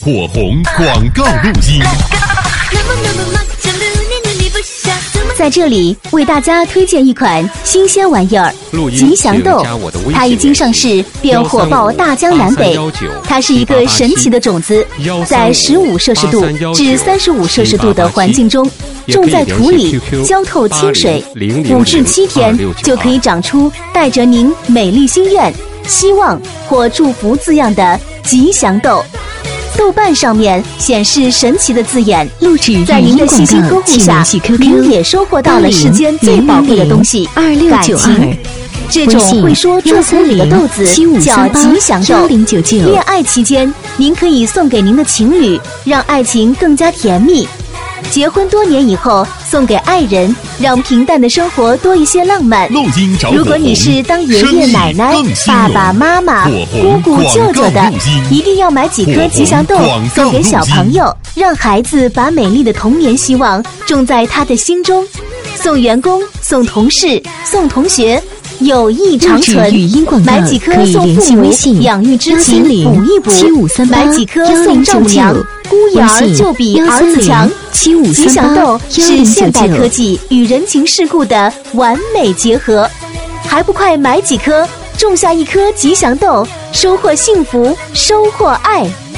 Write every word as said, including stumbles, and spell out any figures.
火红广告录音。 在这里为大家推荐一款新鲜玩意儿——吉祥豆。它一经上市便火爆大江南北。它是一个神奇的种子，在十五摄氏度至三十五摄氏度的环境中，种在土里，浇透清水，五至七天就可以长出带着您美丽心愿、希望或祝福字样的吉祥豆。豆瓣上面显示神奇的字眼，在您的细心呵护下，您也收获到了世间最宝贵的东西——感情。这种会说祝福语的豆子叫吉祥豆。恋爱期间，您可以送给您的情侣，让爱情更加甜蜜。结婚多年以后，送给爱人，让平淡的生活多一些浪漫。如果你是当爷爷奶奶、爸爸妈妈、姑姑舅舅的，一定要买几颗吉祥豆送给小朋友，让孩子把美丽的童年希望种在他的心中。送员工、送同事、送同学，友谊长存。买几颗送父母，养育之情补一补；买几颗送丈母娘，孤儿就比儿子强。吉祥豆是现代科技与人情世故的完美结合，还不快买几颗，种下一颗吉祥豆，收获幸福，收获爱。